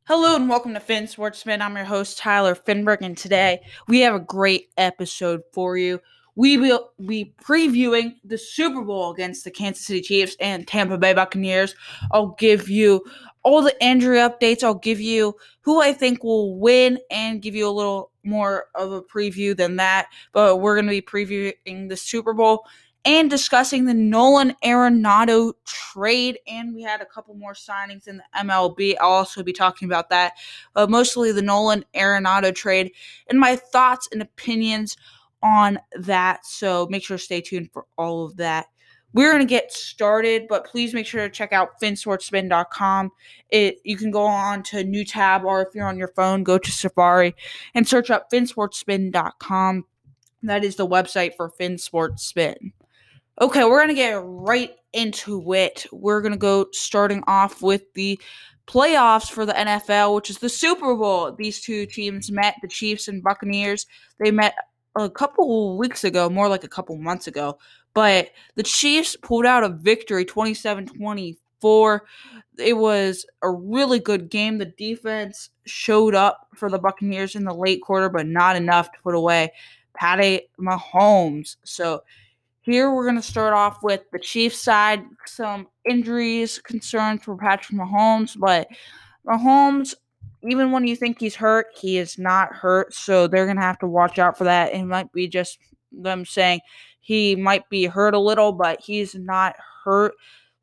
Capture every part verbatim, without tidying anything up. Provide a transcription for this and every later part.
Hello and welcome to Finn Sportsman. I'm your host Tyler Finberg, and today we have a great episode for you. We will be previewing the Super Bowl against the Kansas City Chiefs and Tampa Bay Buccaneers. I'll give you all the injury updates. I'll give you who I think will win and give you a little more of a preview than that. But we're going to be previewing the Super Bowl and discussing the Nolan Arenado trade, and we had a couple more signings in the M L B. I'll also be talking about that, uh, mostly the Nolan Arenado trade, and my thoughts and opinions on that, so make sure to stay tuned for all of that. We're going to get started, but please make sure to check out fin sports spin dot com. It, you can go on to a new tab, or if you're on your phone, go to Safari and search up fin sports spin dot com. That is the website for FinSportsSpin. Okay, we're going to get right into it. We're going to go starting off with the playoffs for the N F L, which is the Super Bowl. These two teams met, the Chiefs and Buccaneers. They met a couple weeks ago, more like a couple months ago. But the Chiefs pulled out a victory, twenty-seven twenty-four. It was a really good game. The defense showed up for the Buccaneers in the late quarter, but not enough to put away Patty Mahomes. So here we're going to start off with the Chiefs side. Some injuries, concerns for Patrick Mahomes, but Mahomes, even when you think he's hurt, he is not hurt, so they're going to have to watch out for that. It might be just them saying he might be hurt a little, but he's not hurt,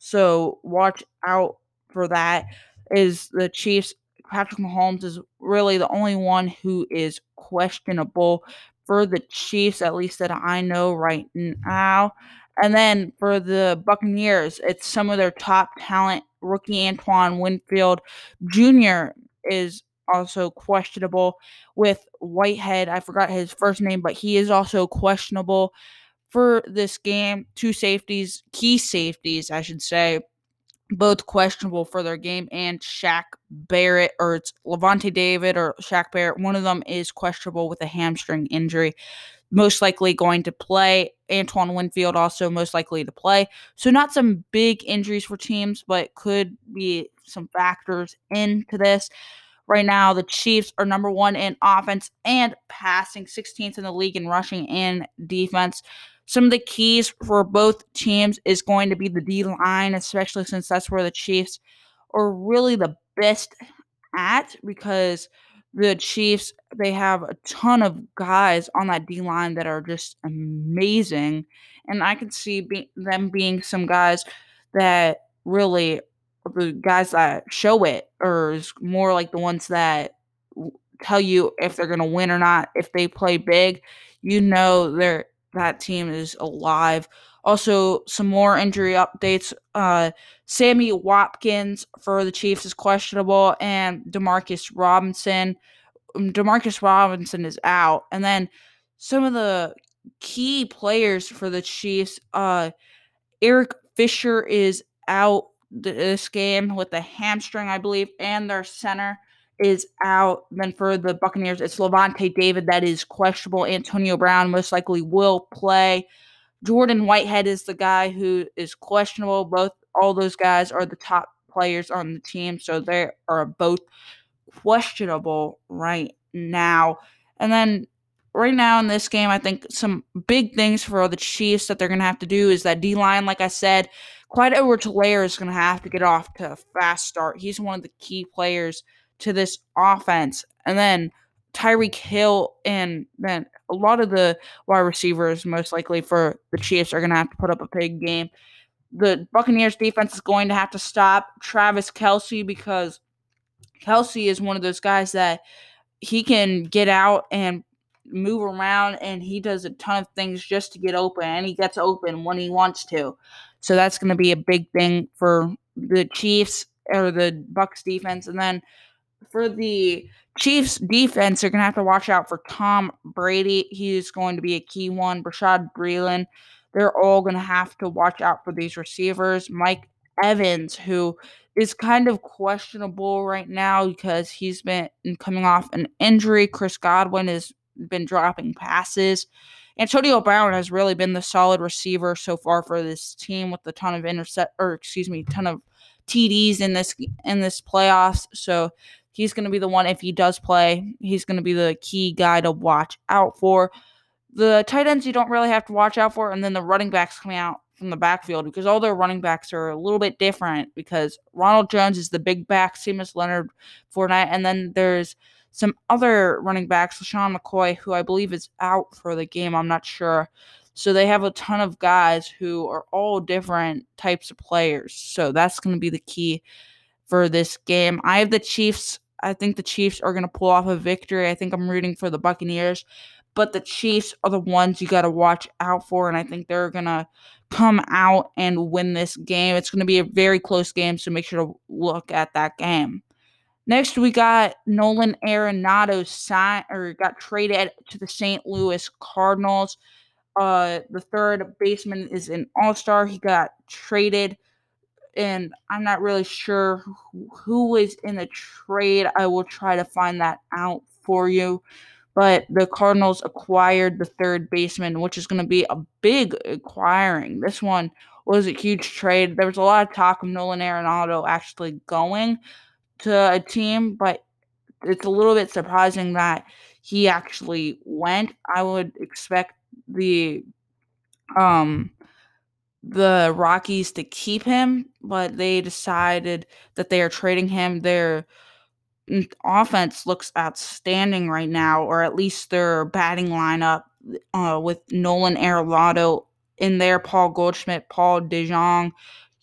so watch out for that. Is the Chiefs, Patrick Mahomes is really the only one who is questionable for the Chiefs, at least that I know right now. And then for the Buccaneers, it's some of their top talent. Rookie Antoine Winfield Junior is also questionable with Whitehead. I forgot his first name, but he is also questionable for this game. Two safeties, key safeties, I should say, both questionable for their game, and Shaq Barrett, or it's Levante David or Shaq Barrett. One of them is questionable with a hamstring injury, most likely going to play. Antoine Winfield also most likely to play. So not some big injuries for teams, but could be some factors into this. Right now, the Chiefs are number one in offense and passing, sixteenth in the league in rushing and defense. Some of the keys for both teams is going to be the D-line, especially since that's where the Chiefs are really the best at, because the Chiefs, they have a ton of guys on that D-line that are just amazing. And I can see be- them being some guys that really, the guys that show it, or is more like the ones that tell you if they're going to win or not. If they play big, you know they're that team is alive. Also, some more injury updates. Uh, Sammy Watkins for the Chiefs is questionable, and Demarcus Robinson. um, Demarcus Robinson is out, and then some of the key players for the Chiefs. Uh, Eric Fisher is out this game with a hamstring, I believe, and their center is out. Then for the Buccaneers, it's Levante David that is questionable. Antonio Brown most likely will play. Jordan Whitehead is the guy who is questionable. Both all those guys are the top players on the team, so they are both questionable right now. And then right now in this game, I think some big things for the Chiefs that they're going to have to do is that D-line, like I said, Clyde Edwards-Helaire is going to have to get off to a fast start. He's one of the key players to this offense. And then Tyreek Hill, and then a lot of the wide receivers, most likely for the Chiefs, are going to have to put up a big game. The Buccaneers defense is going to have to stop Travis Kelce, because Kelce is one of those guys that he can get out and move around, and he does a ton of things just to get open, and he gets open when he wants to. So that's going to be a big thing for the Chiefs, or the Bucs defense. And then for the Chiefs defense, they're going to have to watch out for Tom Brady. He is going to be a key one. Rashad Breeland. They're all going to have to watch out for these receivers. Mike Evans, who is kind of questionable right now because he's been coming off an injury. Chris Godwin has been dropping passes. Antonio Brown has really been the solid receiver so far for this team, with a ton of intercept, or excuse me, ton of T Ds in this in this playoffs. So he's going to be the one, if he does play, he's going to be the key guy to watch out for. The tight ends you don't really have to watch out for, and then the running backs coming out from the backfield, because all their running backs are a little bit different, because Ronald Jones is the big back, Seamus Leonard, Fournette, and then there's some other running backs, LaShawn McCoy, who I believe is out for the game. I'm not sure. So they have a ton of guys who are all different types of players. So that's going to be the key for this game. I have the Chiefs. I think the Chiefs are going to pull off a victory. I think I'm rooting for the Buccaneers. But the Chiefs are the ones you got to watch out for, and I think they're going to come out and win this game. It's going to be a very close game, so make sure to look at that game. Next, we got Nolan Arenado signed or got traded to the Saint Louis Cardinals. Uh, the third baseman is an all-star. He got traded, and I'm not really sure who, who was in the trade. I will try to find that out for you. But the Cardinals acquired the third baseman, which is going to be a big acquiring. This one was a huge trade. There was a lot of talk of Nolan Arenado actually going to a team, but it's a little bit surprising that he actually went. I would expect the um the Rockies to keep him, but they decided that they are trading him. Their offense looks outstanding right now, or at least their batting lineup uh, with Nolan Arenado in there, Paul Goldschmidt, Paul DeJong,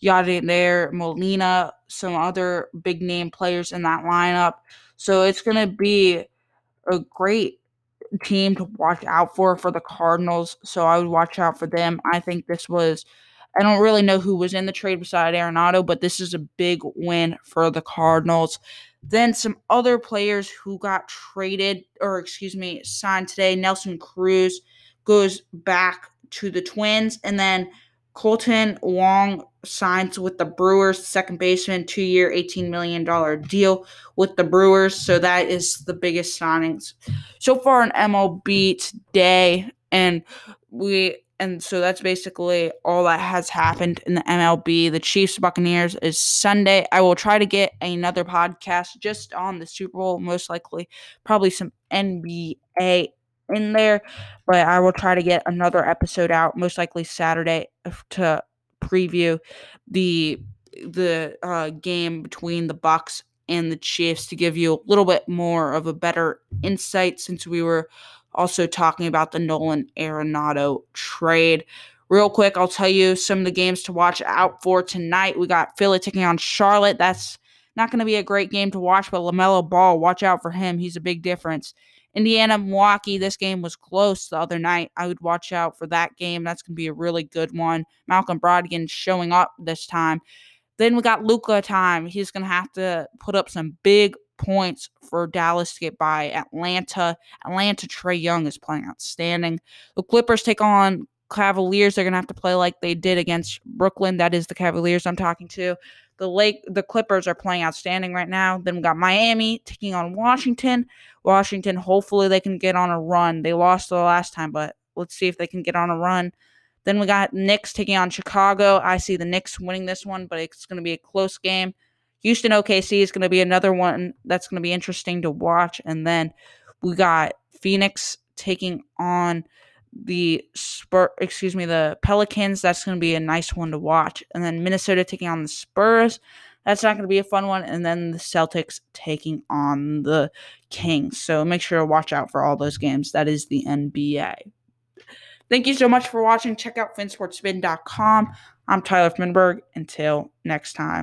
Yadier Molina, some other big name players in that lineup. So it's going to be a great team to watch out for for the Cardinals. So I would watch out for them. I think this was, I don't really know who was in the trade beside Arenado, but this is a big win for the Cardinals. Then some other players who got traded, or excuse me, signed today. Nelson Cruz goes back to the Twins, and then Colton Wong signs with the Brewers, second baseman, two-year, eighteen million dollars deal with the Brewers. So that is the biggest signings so far in M L B today, and we and so that's basically all that has happened in the M L B. The Chiefs Buccaneers is Sunday. I will try to get another podcast just on the Super Bowl, most likely, probably some N B A in there, but I will try to get another episode out, most likely Saturday, to preview the the uh, game between the Bucs and the Chiefs, to give you a little bit more of a better insight, since we were also talking about the Nolan Arenado trade. Real quick, I'll tell you some of the games to watch out for tonight. We got Philly taking on Charlotte. That's not going to be a great game to watch, but LaMelo Ball, watch out for him. He's a big difference. Indiana, Milwaukee, this game was close the other night. I would watch out for that game. That's going to be a really good one. Malcolm Brogdon showing up this time. Then we got Luka time. He's going to have to put up some big points for Dallas to get by Atlanta. Atlanta, Trae Young is playing outstanding. The Clippers take on Cavaliers. They're going to have to play like they did against Brooklyn. That is the Cavaliers I'm talking to. The Lake, the Clippers are playing outstanding right now. Then we got Miami taking on Washington. Washington, hopefully they can get on a run. They lost the last time, but let's see if they can get on a run. Then we got Knicks taking on Chicago. I see the Knicks winning this one, but it's going to be a close game. Houston O K C is going to be another one that's going to be interesting to watch. And then we got Phoenix taking on the Spur, excuse me, the Pelicans. That's going to be a nice one to watch. And then Minnesota taking on the Spurs. That's not going to be a fun one. And then the Celtics taking on the Kings. So make sure to watch out for all those games. That is the N B A. Thank you so much for watching. Check out fin sports spin dot com. I'm Tyler Finberg. Until next time.